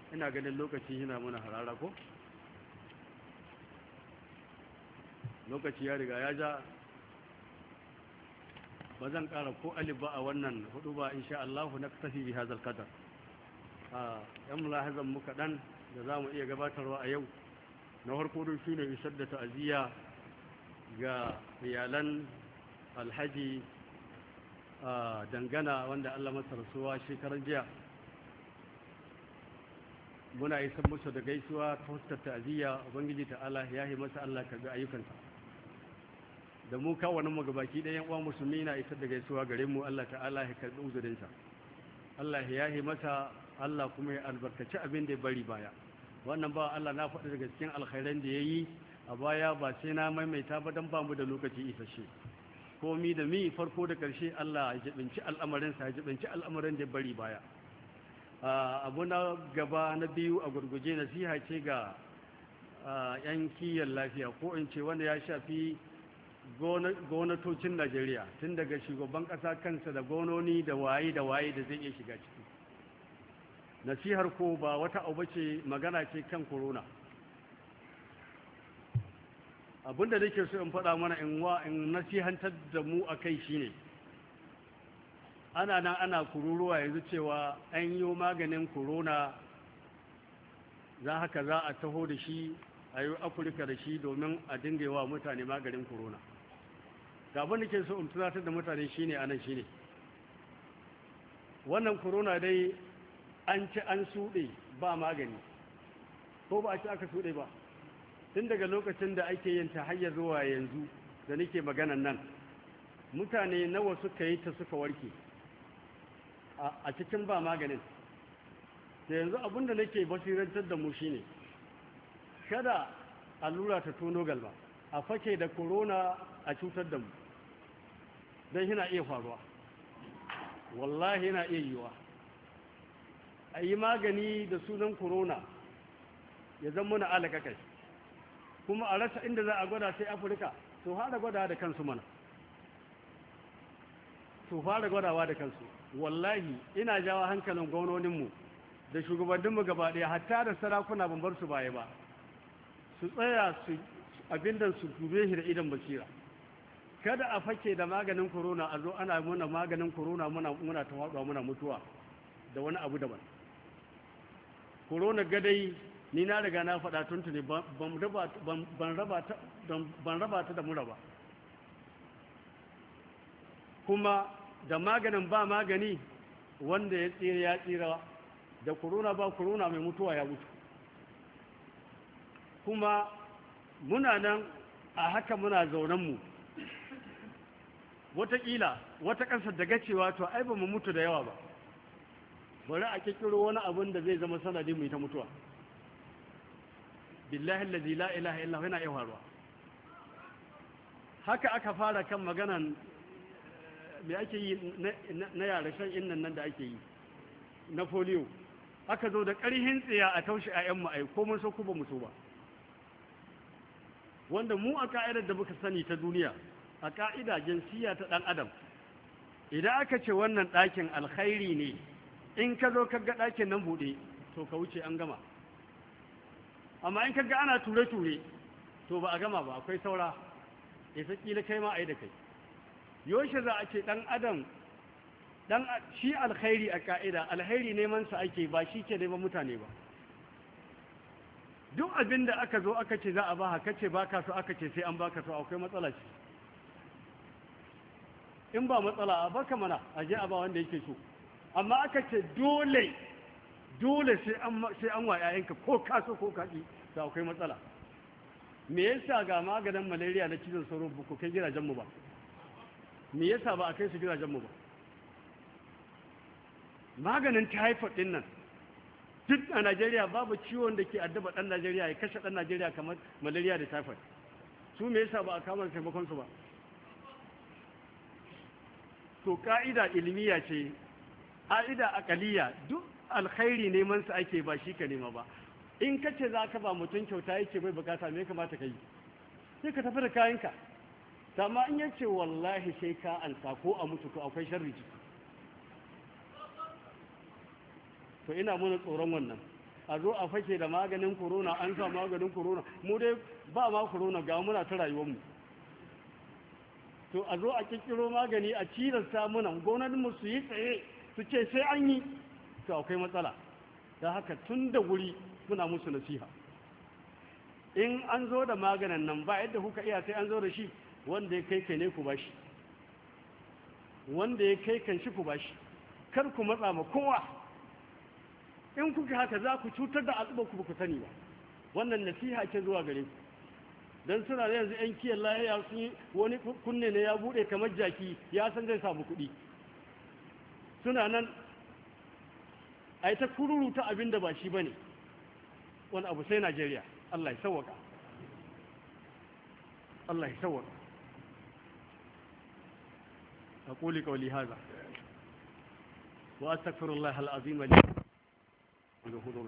ina ganin lokaci yana muna harara ko lokaci ya riga ya ja ba zan ƙara ko alif ba a wannan hudu ba insha Allah na tafi bi hazal qadar yan mulahazan mu kaɗan da za mu iya gabatarwa a yau na farko dai shine isar da ta'aziyya ga iyalan alhaji dangana wanda Allah masa rasuwa shekaran jiya muna isar musu da gaisuwa ta fuskar ta'aziyya ubangiji ta'ala ya yi masa Allah karbi ayyukansa da mu kawanin mu gabaki ɗayan uwa musulmi na isar da gaisuwa gare mu Allah ta'ala ya karbi uzurinsa Allah ya yi masa Allah kuma ya albarkaci abin da ya bari baya wannan ba Allah na faɗi daga cikin alkhairan da ya yi a baya ba sai na maimaita ba don ba mu da lokaci isasshe komi da mi farko da ƙarshe Allah ya jibinci al'amarinsa ya jibinci al'amarin da ya bari baya abu na gaba na biyu a gurguje nasiha ce ga yan kiyon lafiya ko in ce wanda ya shafi gonatocin Najeriya tun daga shugaban ƙasa kansa da gononi da waye da zai iya shiga ciki nasihar ko ba wata abu ce magana ce kan corona abinda nake so in faɗa mana in nasihantar da mu akai shine ana nan ana kururuwa yanzu cewa an yi maganin corona za haka za a taho da shi a yi afirka da shi domin a dinga wa mutane maganin corona ga abin da ke so in tunatar da mutane shine anan shine wannan corona dai an ci an suɗe ba magani ko ba a ci aka suɗe ba tun daga lokacin da ake yin ta hayya zuwa yanzu da nake maganan nan mutane nawa suka yi ta suka warke a cikin ba maganin da yanzu abinda nake basirantar da mu shine kada allura ta tono galba a fake da corona a cutar da mu don yana iya faruwa wallahi yana iya yiwa a yi magani da sunan corona ya zama na alaƙaƙai kuma a rasa inda za a gwada sai afirka to fara gwada da kansu mana to fara gwadawa da kansu wallahi ina jawo hankalin gwamnoninmu da shugabanninmu gaba ɗaya hatta da sarakuna ban bar su baya ba su tsaya su abinda su dube shi da idan basira kada a fake da maganin corona a zo ana muna maganin corona muna ta faɗuwa muna mutuwa da wani abu daban corona gadai ni na riga na faɗa tuntuni ban raba ta da mura ba kuma da maganin ba magani wanda ya tsira ya tsira da corona ba corona mai mutuwa ya mutu kuma muna nan a haka muna zaunanmu wataƙila wata ƙasar da gacewa to ai ba mu mutu da yawa ba bari a ƙirƙiro wani abin da zai zama sanadin mu ta mutuwa billahi allazi la ilaha illa huwa yana iya faruwa haka aka fara kan maganan me ake yi na yara shan innan nan da ake yi na polio aka zo da ƙarhin tsiya a taushe ayyanmu ai ko mun so ku ba mu so ba wanda mu a ka'idar da muka sani ta duniya a ka'ida jinsiya ta dan adam idan aka ce wannan ɗakin alkhairi ne in ka zo ka ga ɗakin nan buɗe to ka wuce an gama amma in ka ga ana ture-ture to ba a gama ba akwai saura isa kila kai ma a yi da kai yaushe za a ce ɗan adam shi alkhairi a ka'ida alkhairi neman sa ake ba shi ke neman mutane ba duk abin da aka zo aka ce za a ba haka ce baka so aka ce sai an baka so akwai matsala ce in ba matsala a baka mana a je a ba wanda yake so amma aka ce dole sai an wa 'ya'yanka ko kaso ko kaki da akwai matsala me yasa ga maganin malaria na cizon sauro ba ku kai gidajenmu ba me yasa ba a kai su gidajenmu ba maganin typhoid din nan duk a Najeriya babu ciwon da ke addaba ɗan Najeriya ya kashe ɗan Najeriya kamar malaria da typhoid su me yasa ba a kama taimakon su ba to ka'ida ilmiya ce ka'ida aqaliya duk alkhairi neman sa ake ba shi ka nema ba in ka ce za ka ba mutum kyauta yake bai bukata me kamata ka yi sai ka tafi da kayanka amma in yace wallahi sai ka ansa ko a mutu to akwai sharri ciki to ina muna tsoron wannan a zo a fake da maganin corona, an sa maganin corona, mu dai ba ma corona ga muna ta rayuwarmu. To a zo a kikkiro magani a cilasta muna gwamnatinmu su yi tsaye su ce sai an yi, to akwai matsala. Da haka tun da wuri muna musu nasiha, in an zo da maganin nan ba yadda kuka iya sai an zo da shi, wanda ya kai ne ku bashi, wanda ya kai kan shi ku bashi, kar ku matsa ma kowa. In kuka haka za ku cutar da al'umma ku ku sani ba. Wannan nasiha ce zuwa gare ku, dan suna da yanzu yan kiyan lahiya sun yi wani kunne ne ya bude kamar jaki, ya san zai samu kuɗi, suna nan a yi ta kururuta abin da ba shi ba ne, wani abu sai Najeriya. Allah ya sauwaka, Allah ya sauwaka. أقول قولي هذا وأستغفر الله العظيم لي.